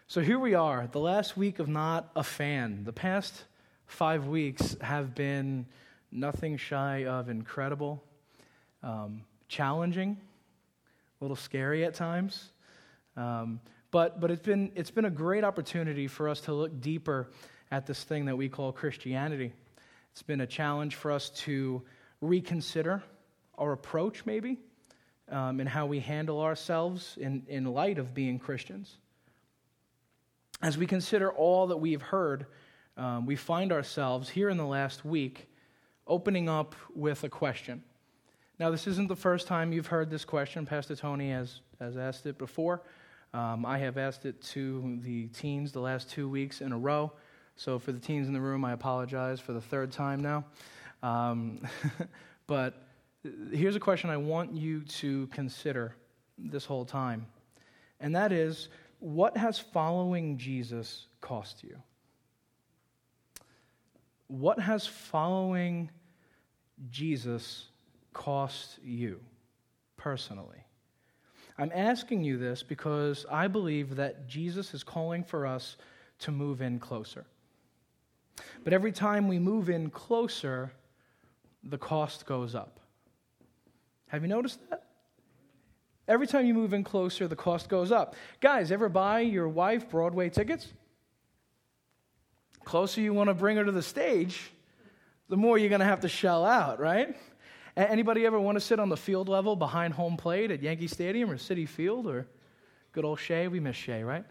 So here we are, the last week of Not a Fan. The past 5 weeks have been nothing shy of incredible, challenging, a little scary at times, but it's been a great opportunity for us to look deeper at this thing that we call Christianity. It's been a challenge for us to reconsider our approach, maybe, and how we handle ourselves in light of being Christians. As we consider all that we've heard, we find ourselves here in the last week opening up with a question. Now, this isn't the first time you've heard this question. Pastor Tony has asked it before. I have asked it to the teens the last 2 weeks in a row. So for the teens in the room, I apologize for the third time now. But here's a question I want you to consider this whole time. And that is, what has following Jesus cost you? What has following Jesus cost you personally? I'm asking you this because I believe that Jesus is calling for us to move in closer. But every time we move in closer, the cost goes up. Have you noticed that? Every time you move in closer, the cost goes up. Guys, ever buy your wife Broadway tickets? Closer you want to bring her to the stage, the more you're going to have to shell out, right? Anybody ever want to sit on the field level behind home plate at Yankee Stadium or Citi Field or good old Shea? We miss Shea, right?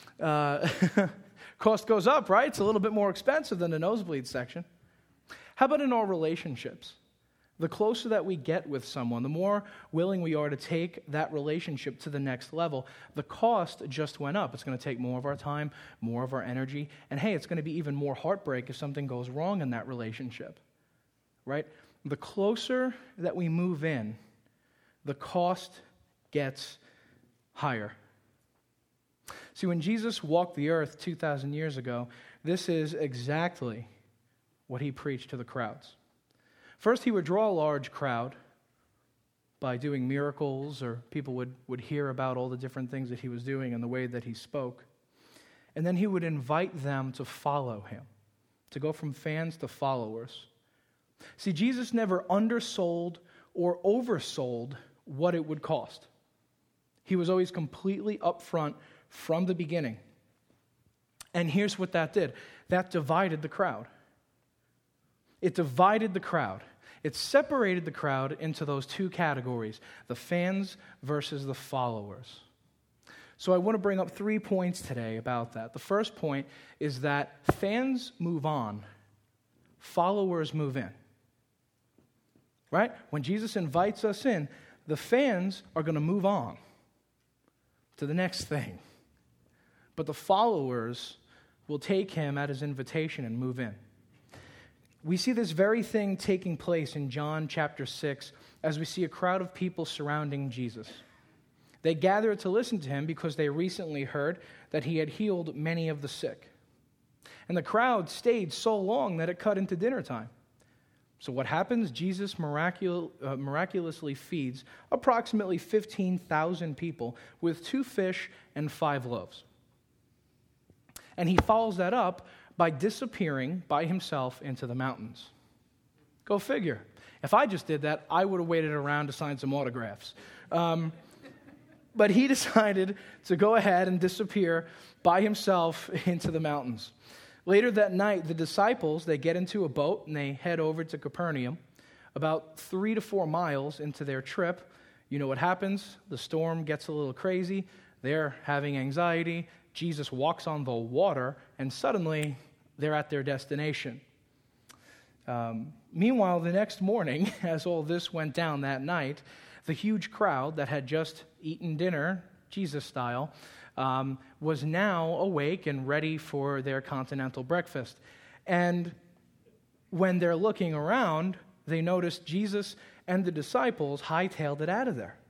Cost goes up, right? It's a little bit more expensive than the nosebleed section. How about in our relationships? The closer that we get with someone, the more willing we are to take that relationship to the next level. The cost just went up. It's going to take more of our time, more of our energy, and hey, it's going to be even more heartbreak if something goes wrong in that relationship, right? The closer that we move in, the cost gets higher. See, when Jesus walked the earth 2,000 years ago, this is exactly what he preached to the crowds. First, he would draw a large crowd by doing miracles, or people would hear about all the different things that he was doing and the way that he spoke. And then he would invite them to follow him, to go from fans to followers. See, Jesus never undersold or oversold what it would cost. He was always completely upfront from the beginning. And here's what that did. That divided the crowd. It divided the crowd. It separated the crowd into those two categories, the fans versus the followers. So I want to bring up 3 points today about that. The first point is that fans move on, followers move in. Right? When Jesus invites us in, the fans are going to move on to the next thing. But the followers will take him at his invitation and move in. We see this very thing taking place in John chapter 6 as we see a crowd of people surrounding Jesus. They gather to listen to him because they recently heard that he had healed many of the sick. And the crowd stayed so long that it cut into dinner time. So what happens? Jesus miraculously feeds approximately 15,000 people with 2 fish and 5 loaves. And he follows that up by disappearing by himself into the mountains. Go figure. If I just did that, I would have waited around to sign some autographs. But he decided to go ahead and disappear by himself into the mountains. Later that night, the disciples, they get into a boat and they head over to Capernaum. About 3 to 4 miles into their trip, you know what happens? The storm gets a little crazy. They're having anxiety. Jesus walks on the water, and suddenly they're at their destination. Meanwhile, the next morning, as all this went down that night, the huge crowd that had just eaten dinner, Jesus style, was now awake and ready for their continental breakfast. And when they're looking around, they notice Jesus and the disciples hightailed it out of there.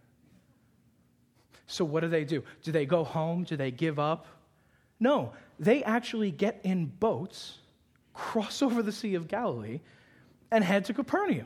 So what do? Do they go home? Do they give up? No, they actually get in boats, cross over the Sea of Galilee, and head to Capernaum.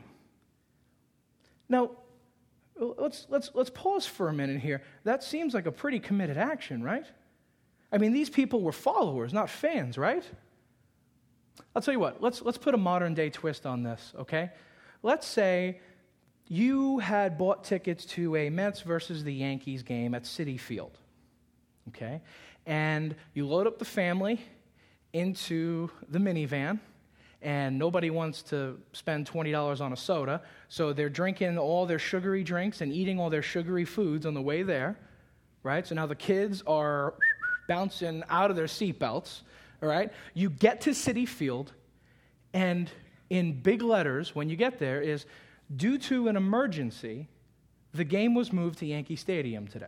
Now, let's pause for a minute here. That seems like a pretty committed action, right? I mean, these people were followers, not fans, right? I'll tell you what, let's put a modern day twist on this, okay? Let's say you had bought tickets to a Mets versus the Yankees game at Citi Field, okay? And you load up the family into the minivan, and nobody wants to spend $20 on a soda, so they're drinking all their sugary drinks and eating all their sugary foods on the way there, right? So now the kids are bouncing out of their seatbelts, all right? You get to Citi Field, and in big letters when you get there is, due to an emergency, the game was moved to Yankee Stadium today.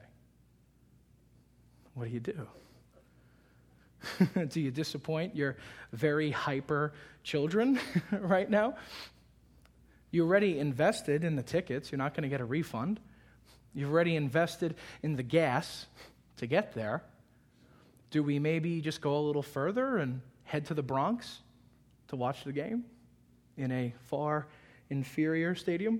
What do? Do you disappoint your very hyper children right now? You already invested in the tickets. You're not going to get a refund. You've already invested in the gas to get there. Do we maybe just go a little further and head to the Bronx to watch the game in a far inferior stadium?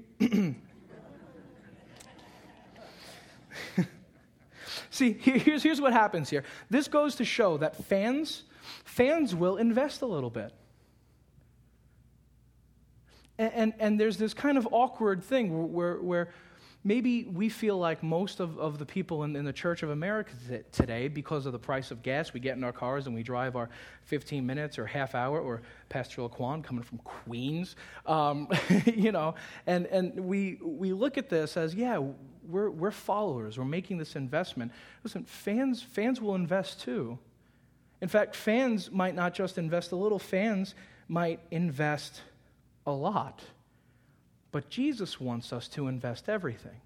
See, here's what happens here. This goes to show that fans will invest a little bit. And there's this kind of awkward thing where maybe we feel like most of the people in the Church of America today, because of the price of gas, we get in our cars and we drive our 15 minutes or half hour, or Pastor Laquan coming from Queens, and we look at this as, yeah, we're followers. We're making this investment. Listen, fans will invest too. In fact, fans might not just invest a little. Fans might invest a lot. But Jesus wants us to invest everything.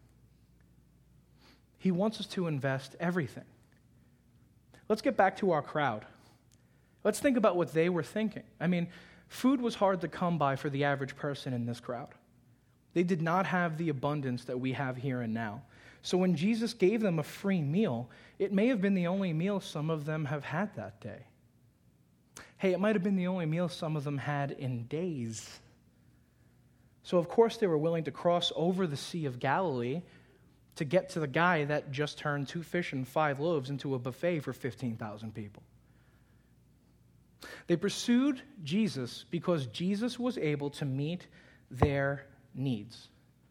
He wants us to invest everything. Let's get back to our crowd. Let's think about what they were thinking. I mean, food was hard to come by for the average person in this crowd. They did not have the abundance that we have here and now. So when Jesus gave them a free meal, it may have been the only meal some of them have had that day. Hey, it might have been the only meal some of them had in days. So, of course, they were willing to cross over the Sea of Galilee to get to the guy that just turned 2 fish and 5 loaves into a buffet for 15,000 people. They pursued Jesus because Jesus was able to meet their needs.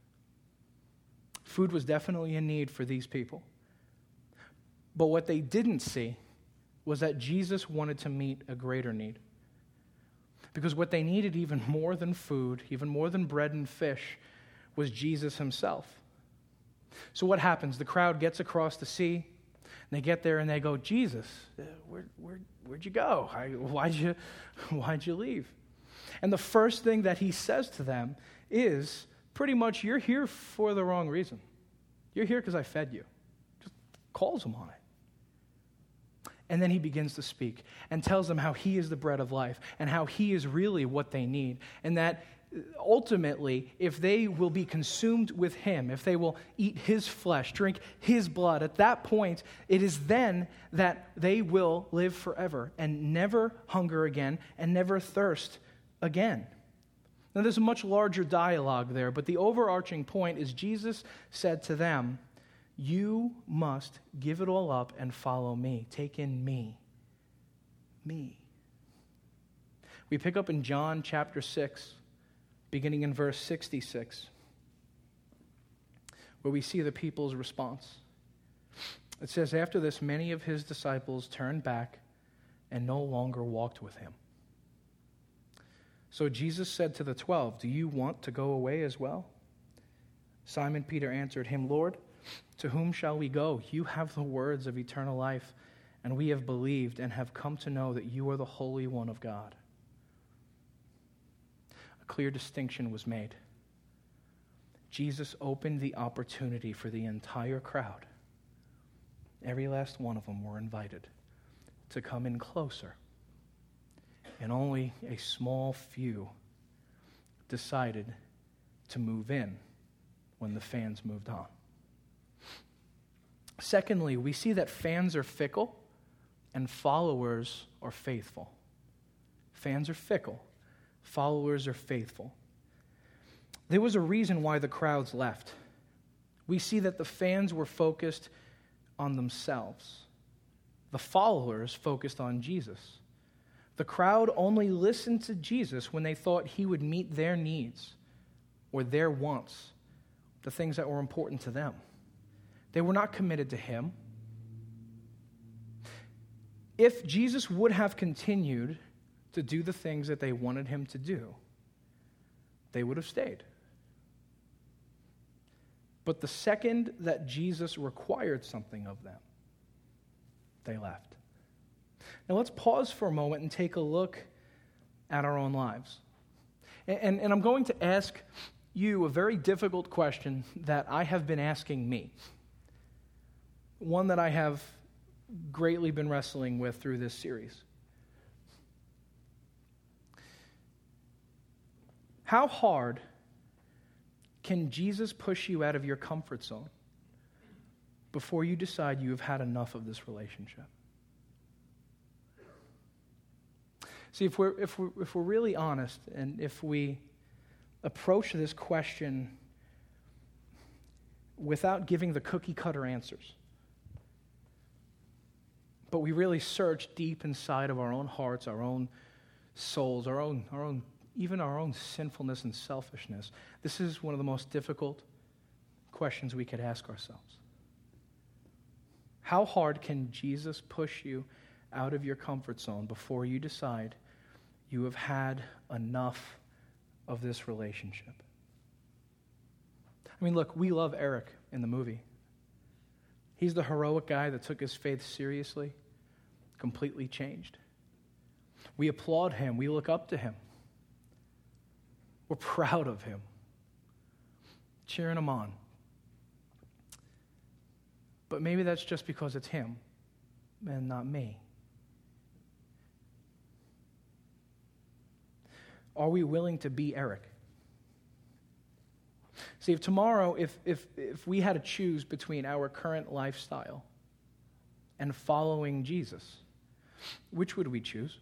Food was definitely a need for these people. But what they didn't see was that Jesus wanted to meet a greater need. Because what they needed even more than food, even more than bread and fish, was Jesus himself. So what happens? The crowd gets across the sea, and they get there and they go, Jesus, where'd you go? Why'd you leave? And the first thing that he says to them is, pretty much, you're here for the wrong reason. You're here because I fed you. Just calls them on it. And then he begins to speak and tells them how he is the bread of life and how he is really what they need. And that ultimately, if they will be consumed with him, if they will eat his flesh, drink his blood, at that point, it is then that they will live forever and never hunger again and never thirst again. Now, there's a much larger dialogue there, but the overarching point is Jesus said to them, you must give it all up and follow me. Take in me. Me. We pick up in John chapter 6, beginning in verse 66, where we see the people's response. It says, after this, many of his disciples turned back and no longer walked with him. So Jesus said to the 12, do you want to go away as well? Simon Peter answered him, Lord, to whom shall we go? You have the words of eternal life, and we have believed and have come to know that you are the Holy One of God. A clear distinction was made. Jesus opened the opportunity for the entire crowd. Every last one of them were invited to come in closer. And only a small few decided to move in when the fans moved on. Secondly, we see that fans are fickle and followers are faithful. Fans are fickle. Followers are faithful. There was a reason why the crowds left. We see that the fans were focused on themselves. The followers focused on Jesus. The crowd only listened to Jesus when they thought he would meet their needs or their wants, the things that were important to them. They were not committed to him. If Jesus would have continued to do the things that they wanted him to do, they would have stayed. But the second that Jesus required something of them, they left. Now let's pause for a moment and take a look at our own lives. And I'm going to ask you a very difficult question that I have been asking me. One that I have greatly been wrestling with through this series. How hard can Jesus push you out of your comfort zone before you decide you have had enough of this relationship? See, if we're really honest, and if we approach this question without giving the cookie-cutter answers, but we really search deep inside of our own hearts, our own souls, even our own sinfulness and selfishness, this is one of the most difficult questions we could ask ourselves. How hard can Jesus push you out of your comfort zone before you decide you have had enough of this relationship? I mean, look, we love Eric in the movie. He's the heroic guy that took his faith seriously, completely changed. We applaud him. We look up to him. We're proud of him, cheering him on. But maybe that's just because it's him and not me. Are we willing to be Eric? See, if tomorrow, if we had to choose between our current lifestyle and following Jesus, which would we choose?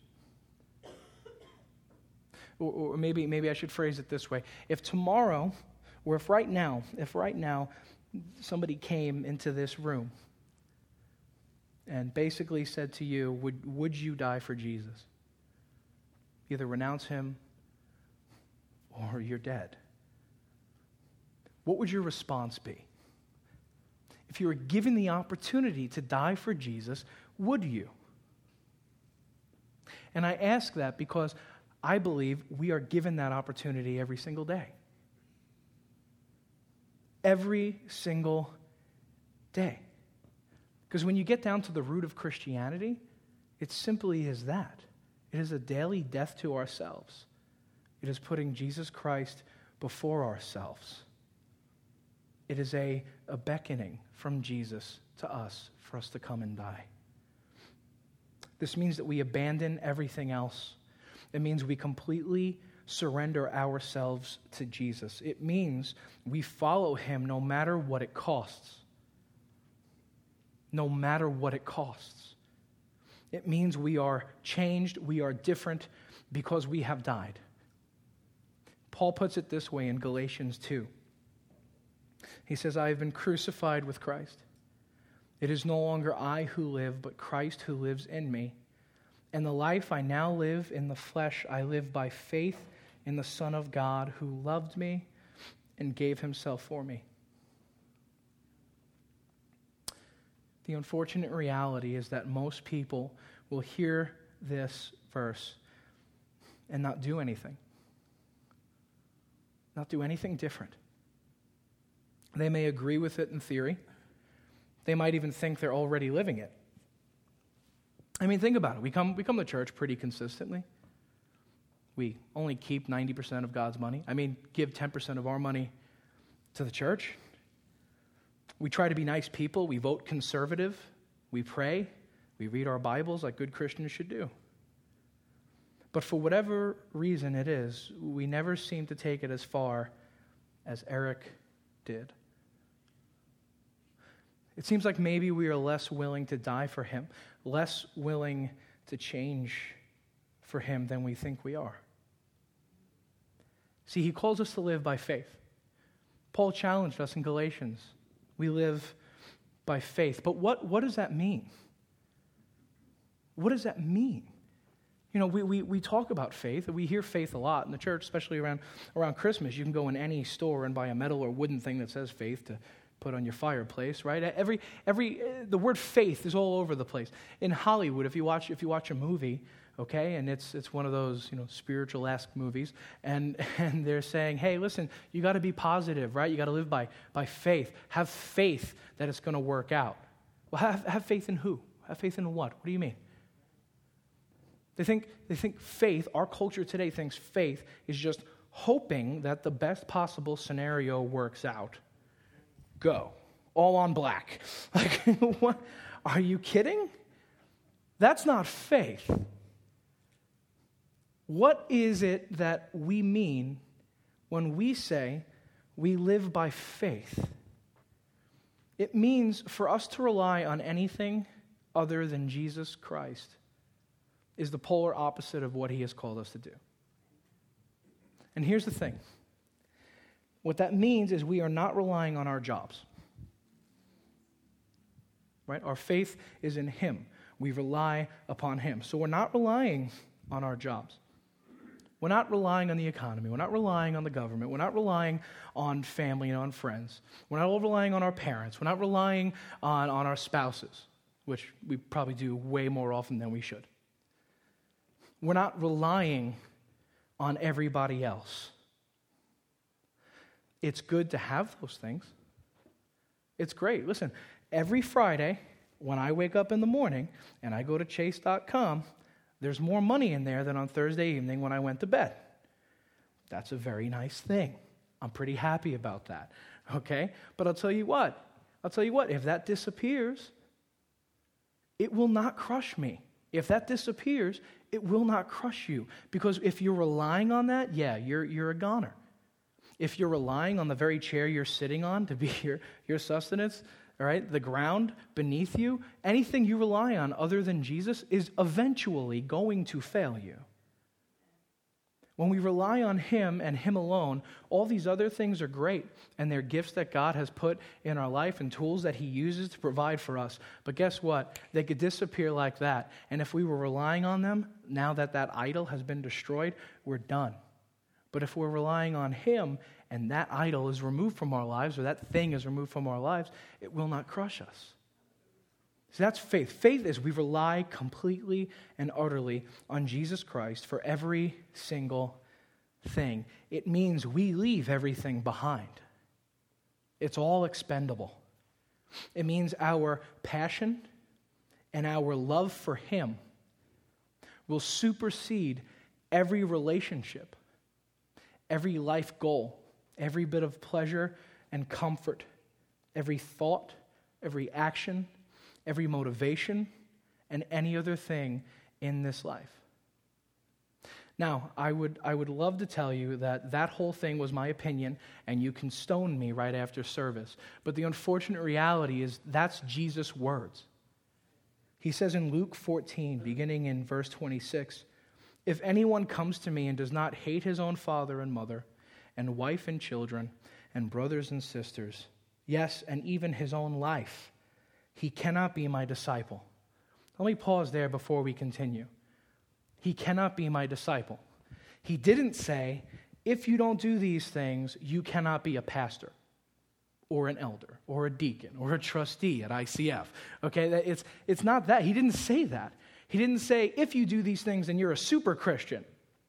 Or maybe I should phrase it this way. If tomorrow, or if right now somebody came into this room and basically said to you, would you die for Jesus? Either renounce him or you're dead. What would your response be? If you were given the opportunity to die for Jesus, would you? And I ask that because I believe we are given that opportunity every single day. Every single day. Because when you get down to the root of Christianity, it simply is that. It is a daily death to ourselves. It is putting Jesus Christ before ourselves. It is a beckoning from Jesus to us for us to come and die. This means that we abandon everything else. It means we completely surrender ourselves to Jesus. It means we follow him no matter what it costs. No matter what it costs. It means we are changed, we are different because we have died. Paul puts it this way in Galatians 2. He says, I have been crucified with Christ. It is no longer I who live, but Christ who lives in me. And the life I now live in the flesh, I live by faith in the Son of God who loved me and gave himself for me. The unfortunate reality is that most people will hear this verse and not do anything. Not do anything different. They may agree with it in theory. They might even think they're already living it. I mean, think about it. We come to church pretty consistently. We only keep 90% of God's money. I mean, give 10% of our money to the church. We try to be nice people. We vote conservative. We pray. We read our Bibles like good Christians should do. But for whatever reason it is, we never seem to take it as far as Eric did. It seems like maybe we are less willing to die for him, less willing to change for him than we think we are. See, he calls us to live by faith. Paul challenged us in Galatians. We live by faith. But what does that mean? What does that mean? You know, we talk about faith, and we hear faith a lot in the church, especially around Christmas. You can go in any store and buy a metal or wooden thing that says faith to put on your fireplace, right? The word faith is all over the place. In Hollywood, if you watch a movie, okay, and it's one of those, you know, spiritual-esque movies, and they're saying, hey, listen, you got to be positive, right? You got to live by faith. Have faith that it's going to work out. Well, have faith in who? Have faith in what? What do you mean? They think faith, our culture today thinks faith is just hoping that the best possible scenario works out. Go. All on black. Like, what? Are you kidding? That's not faith. What is it that we mean when we say we live by faith? It means for us to rely on anything other than Jesus Christ is the polar opposite of what he has called us to do. And here's the thing. What that means is we are not relying on our jobs. Right? Our faith is in him. We rely upon him. So we're not relying on our jobs. We're not relying on the economy. We're not relying on the government. We're not relying on family and on friends. We're not relying on our parents. We're not relying on our spouses, which we probably do way more often than we should. We're not relying on everybody else. It's good to have those things. It's great. Listen, every Friday when I wake up in the morning and I go to chase.com, there's more money in there than on Thursday evening when I went to bed. That's a very nice thing. I'm pretty happy about that. Okay? But I'll tell you what, if that disappears, it will not crush me. If that disappears, it will not crush you. Because if you're relying on that, yeah, you're a goner. If you're relying on the very chair you're sitting on to be your sustenance, all right, the ground beneath you, anything you rely on other than Jesus is eventually going to fail you. When we rely on him and him alone, all these other things are great, and they're gifts that God has put in our life and tools that he uses to provide for us. But guess what? They could disappear like that. And if we were relying on them, now that idol has been destroyed, we're done. But if we're relying on him and that idol is removed from our lives, or that thing is removed from our lives, it will not crush us. So that's faith. Faith is we rely completely and utterly on Jesus Christ for every single thing. It means we leave everything behind. It's all expendable. It means our passion and our love for him will supersede every relationship, every life goal, every bit of pleasure and comfort, every thought, every action, every motivation, and any other thing in this life. Now, I would love to tell you that whole thing was my opinion, and you can stone me right after service. But the unfortunate reality is that's Jesus' words. He says in Luke 14, beginning in verse 26, "If anyone comes to me and does not hate his own father and mother, and wife and children, and brothers and sisters, yes, and even his own life, he cannot be my disciple." Let me pause there before we continue. He cannot be my disciple. He didn't say, if you don't do these things, you cannot be a pastor or an elder or a deacon or a trustee at ICF. Okay, it's not that. He didn't say that. He didn't say, if you do these things, then you're a super Christian.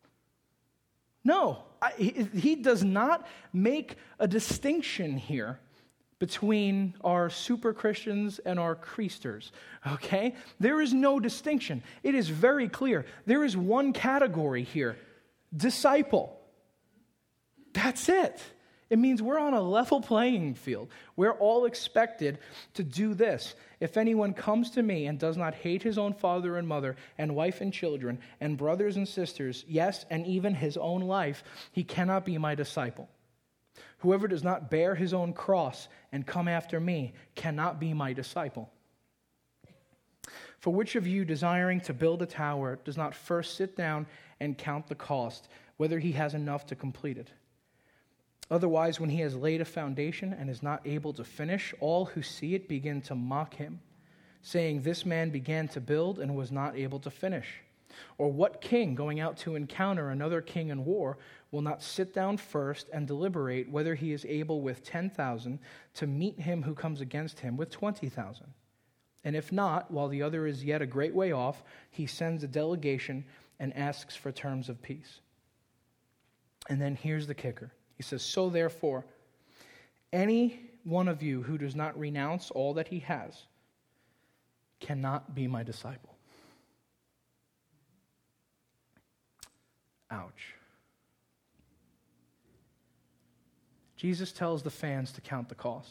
No, he does not make a distinction here between our super Christians and our creasters, okay? There is no distinction. It is very clear. There is one category here, disciple. That's it. It means we're on a level playing field. We're all expected to do this. If anyone comes to me and does not hate his own father and mother and wife and children and brothers and sisters, yes, and even his own life, he cannot be my disciple. Whoever does not bear his own cross and come after me cannot be my disciple. For which of you, desiring to build a tower, does not first sit down and count the cost, whether he has enough to complete it? Otherwise, when he has laid a foundation and is not able to finish, all who see it begin to mock him, saying, 'This man began to build and was not able to finish'? Or what king going out to encounter another king in war will not sit down first and deliberate whether he is able with 10,000 to meet him who comes against him with 20,000? And if not, while the other is yet a great way off, he sends a delegation and asks for terms of peace." And then here's the kicker. He says, "So therefore, any one of you who does not renounce all that he has cannot be my disciple." Ouch. Jesus tells the fans to count the cost.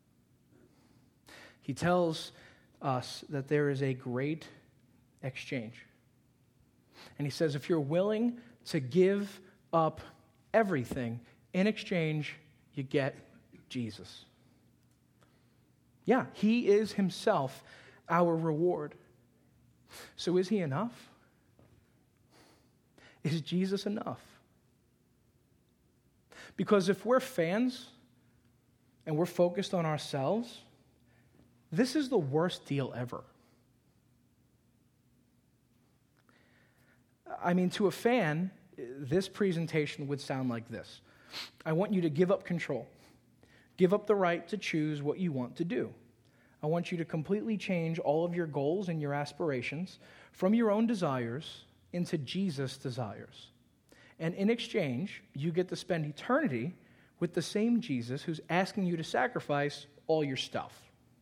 He tells us that there is a great exchange. And he says, if you're willing to give up everything, in exchange, you get Jesus. Yeah, he is himself our reward. So is he enough? Is Jesus enough? Because if we're fans and we're focused on ourselves, this is the worst deal ever. I mean, to a fan, this presentation would sound like this. I want you to give up control. Give up the right to choose what you want to do. I want you to completely change all of your goals and your aspirations from your own desires into Jesus' desires. And in exchange, you get to spend eternity with the same Jesus who's asking you to sacrifice all your stuff.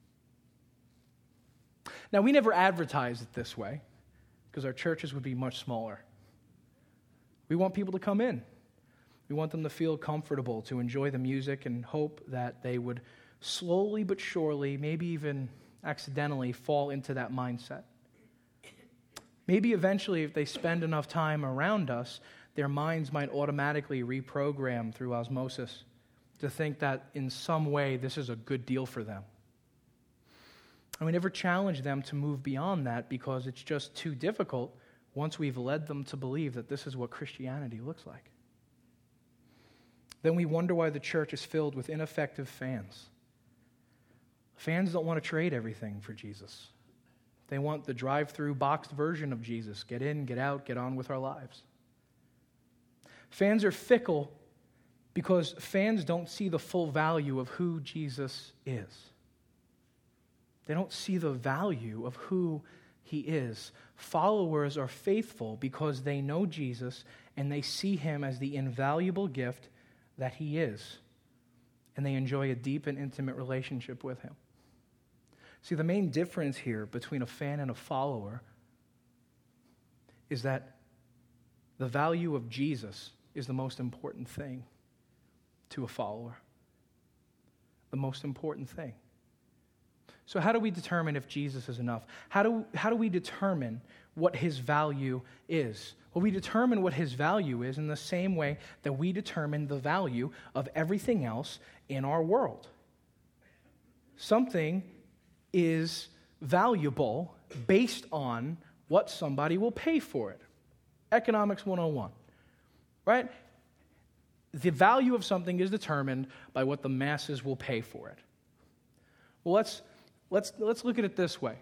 Now, we never advertise it this way because our churches would be much smaller. We want people to come in. We want them to feel comfortable, to enjoy the music, and hope that they would slowly but surely, maybe even accidentally, fall into that mindset. Maybe eventually, if they spend enough time around us, their minds might automatically reprogram through osmosis to think that in some way this is a good deal for them. And we never challenge them to move beyond that because it's just too difficult once we've led them to believe that this is what Christianity looks like. Then we wonder why the church is filled with ineffective fans. Fans don't want to trade everything for Jesus. They want the drive-through boxed version of Jesus. Get in, get out, get on with our lives. Fans are fickle because fans don't see the full value of who Jesus is. They don't see the value of who he is. Followers are faithful because they know Jesus and they see him as the invaluable gift that he is. And they enjoy a deep and intimate relationship with him. See, the main difference here between a fan and a follower is that the value of Jesus is the most important thing to a follower. The most important thing. So how do we determine if Jesus is enough? How do we determine what his value is? Well, we determine what his value is in the same way that we determine the value of everything else in our world. Something is valuable based on what somebody will pay for it. Economics 101, right? The value of something is determined by what the masses will pay for it. Well, let's look at it this way.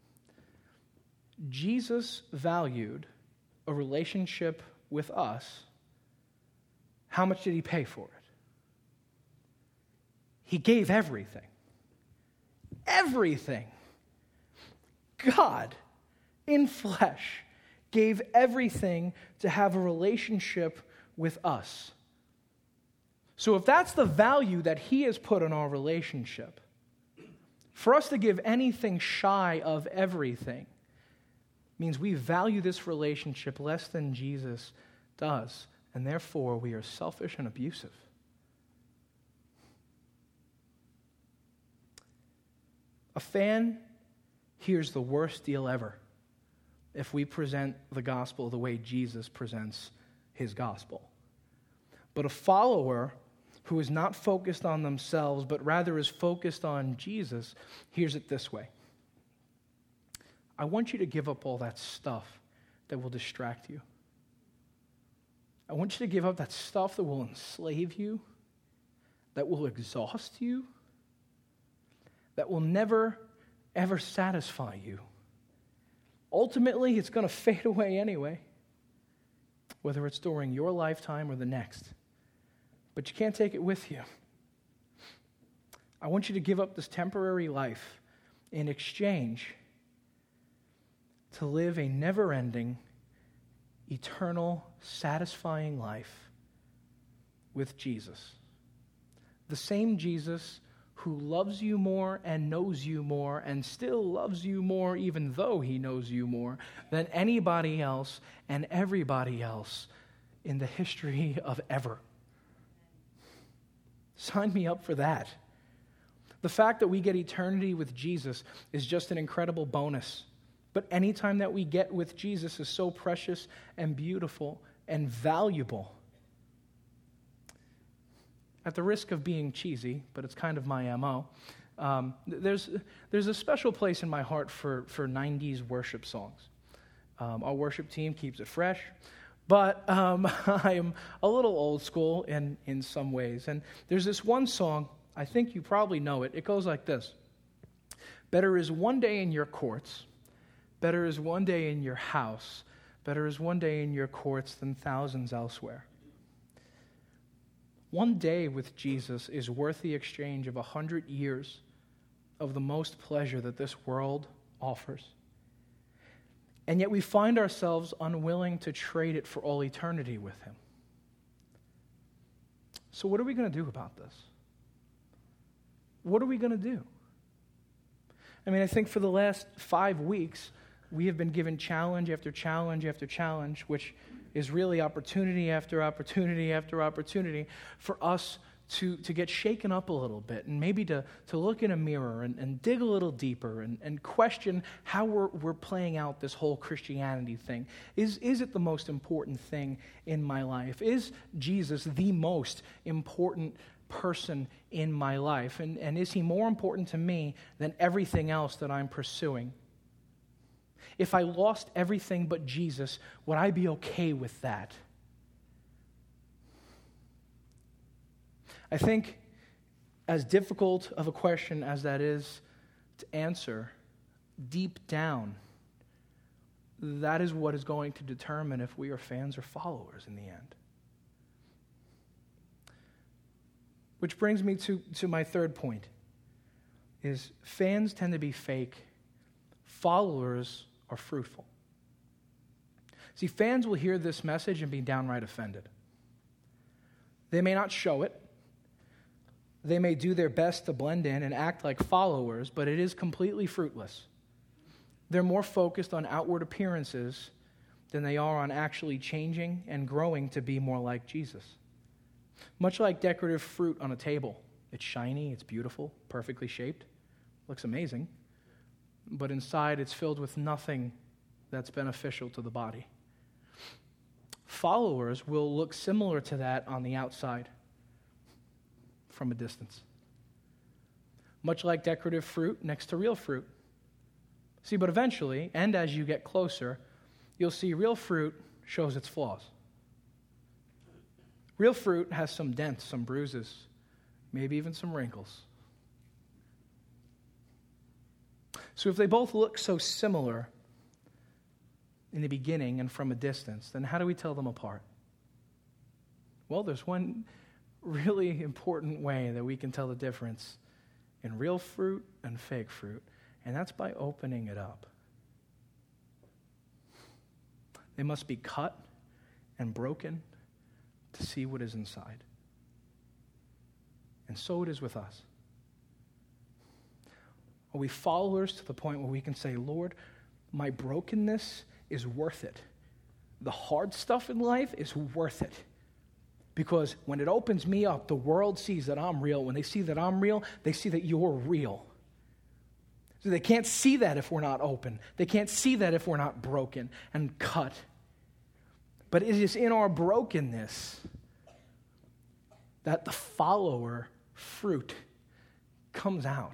Jesus valued a relationship with us. How much did he pay for it? He gave everything. Everything. God, in flesh, gave everything to have a relationship with us. So if that's the value that he has put on our relationship, for us to give anything shy of everything means we value this relationship less than Jesus does, and therefore we are selfish and abusive. A fan hears the worst deal ever if we present the gospel the way Jesus presents his gospel. But a follower who is not focused on themselves, but rather is focused on Jesus, hears it this way. I want you to give up all that stuff that will distract you. I want you to give up that stuff that will enslave you, that will exhaust you, that will never ever satisfy you. Ultimately, it's going to fade away anyway, whether it's during your lifetime or the next. But you can't take it with you. I want you to give up this temporary life in exchange to live a never-ending, eternal, satisfying life with Jesus. The same Jesus who loves you more and knows you more and still loves you more even though he knows you more than anybody else and everybody else in the history of ever. Sign me up for that. The fact that we get eternity with Jesus is just an incredible bonus. But any time that we get with Jesus is so precious and beautiful and valuable. At the risk of being cheesy, but it's kind of my MO, there's a special place in my heart for 90s worship songs. Our worship team keeps it fresh, but I am a little old school in some ways. And there's this one song, I think you probably know it. It goes like this. Better is one day in your courts, better is one day in your house, better is one day in your courts than thousands elsewhere. One day with Jesus is worth the exchange of 100 years of the most pleasure that this world offers. And yet we find ourselves unwilling to trade it for all eternity with him. So what are we going to do about this? What are we going to do? I mean, I think for the last 5 weeks, we have been given challenge after challenge after challenge, which is really opportunity after opportunity after opportunity for us to get shaken up a little bit and maybe to look in a mirror and dig a little deeper and question how we're playing out this whole Christianity thing. Is it the most important thing in my life? Is Jesus the most important person in my life? And is he more important to me than everything else that I'm pursuing? If I lost everything but Jesus, would I be okay with that? I think as difficult of a question as that is to answer, deep down, that is what is going to determine if we are fans or followers in the end. Which brings me to my third point, is fans tend to be fake, followers are fruitful. See, fans will hear this message and be downright offended. They may not show it. They may do their best to blend in and act like followers, but it is completely fruitless. They're more focused on outward appearances than they are on actually changing and growing to be more like Jesus. Much like decorative fruit on a table. It's shiny, it's beautiful, perfectly shaped, looks amazing. But inside it's filled with nothing that's beneficial to the body. Followers will look similar to that on the outside from a distance. Much like decorative fruit next to real fruit. See, but eventually, and as you get closer, you'll see real fruit shows its flaws. Real fruit has some dents, some bruises, maybe even some wrinkles. So if they both look so similar in the beginning and from a distance, then how do we tell them apart? Well, there's one really important way that we can tell the difference in real fruit and fake fruit, and that's by opening it up. They must be cut and broken to see what is inside. And so it is with us. Are we followers to the point where we can say, Lord, my brokenness is worth it. The hard stuff in life is worth it. Because when it opens me up, the world sees that I'm real. When they see that I'm real, they see that you're real. So they can't see that if we're not open. They can't see that if we're not broken and cut. But it is in our brokenness that the follower fruit comes out.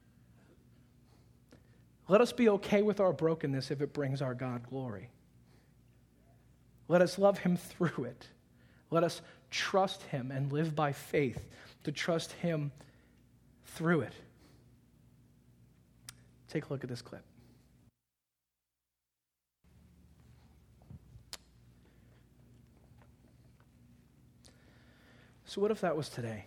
Let us be okay with our brokenness if it brings our God glory. Let us love him through it. Let us trust him and live by faith to trust him through it. Take a look at this clip. So what if that was today?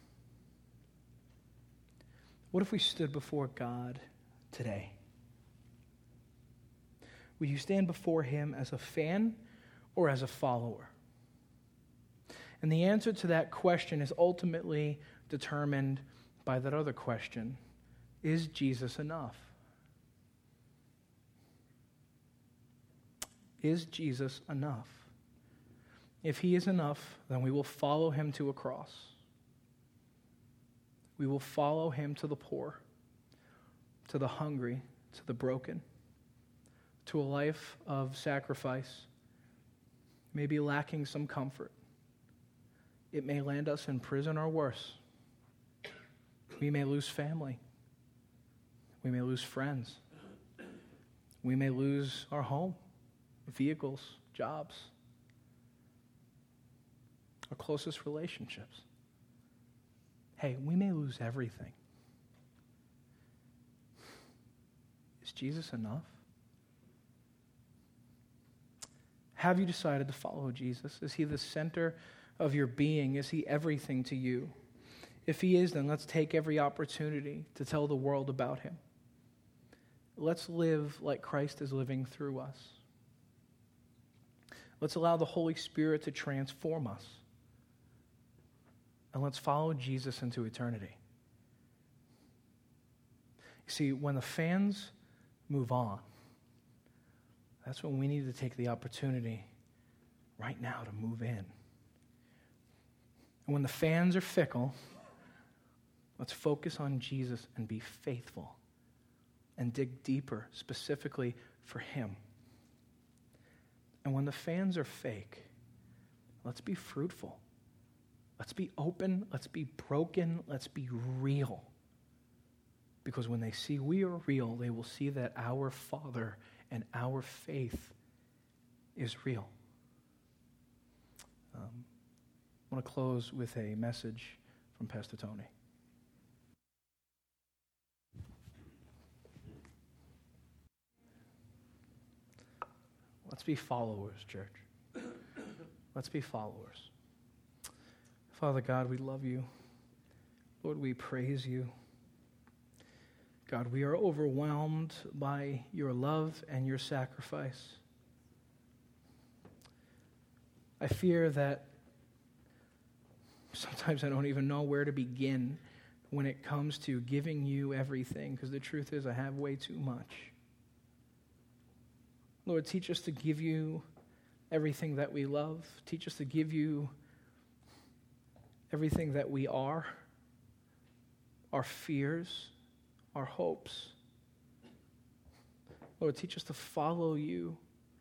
What if we stood before God today? Will you stand before him as a fan or as a follower? And the answer to that question is ultimately determined by that other question. Is Jesus enough? Is Jesus enough? If he is enough, then we will follow him to a cross. We will follow him to the poor, to the hungry, to the broken, to a life of sacrifice, maybe lacking some comfort. It may land us in prison or worse. We may lose family. We may lose friends. We may lose our home, vehicles, jobs, our closest relationships. Hey, we may lose everything. Is Jesus enough? Have you decided to follow Jesus? Is he the center of your being? Is he everything to you? If he is, then let's take every opportunity to tell the world about him. Let's live like Christ is living through us. Let's allow the Holy Spirit to transform us. And let's follow Jesus into eternity. You see, when the fans move on, that's when we need to take the opportunity right now to move in. And when the fans are fickle, let's focus on Jesus and be faithful and dig deeper, specifically for him. And when the fans are fake, let's be fruitful. Let's be open. Let's be broken. Let's be real. Because when they see we are real, they will see that our Father and our faith is real. I want to close with a message from Pastor Tony. Let's be followers, church. Let's be followers. Father God, we love you. Lord, we praise you. God, we are overwhelmed by your love and your sacrifice. I fear that sometimes I don't even know where to begin when it comes to giving you everything, because the truth is I have way too much. Lord, teach us to give you everything that we love. Teach us to give you everything that we are, our fears, our hopes. Lord, teach us to follow you.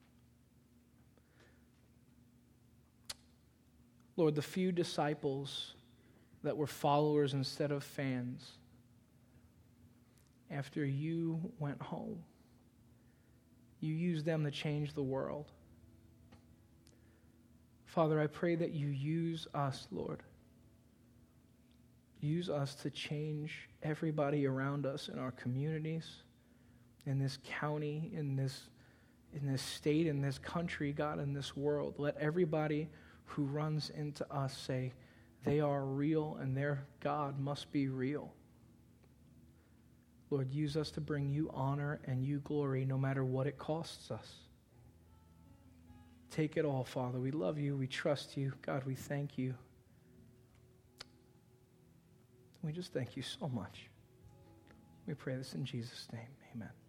Lord, the few disciples that were followers instead of fans, after you went home, you used them to change the world. Father, I pray that you use us, Lord. Use us to change everybody around us in our communities, in this county, in this state, in this country, God, in this world. Let everybody who runs into us say they are real and their God must be real. Lord, use us to bring you honor and you glory no matter what it costs us. Take it all, Father. We love you. We trust you. God, we thank you. We just thank you so much. We pray this in Jesus' name. Amen.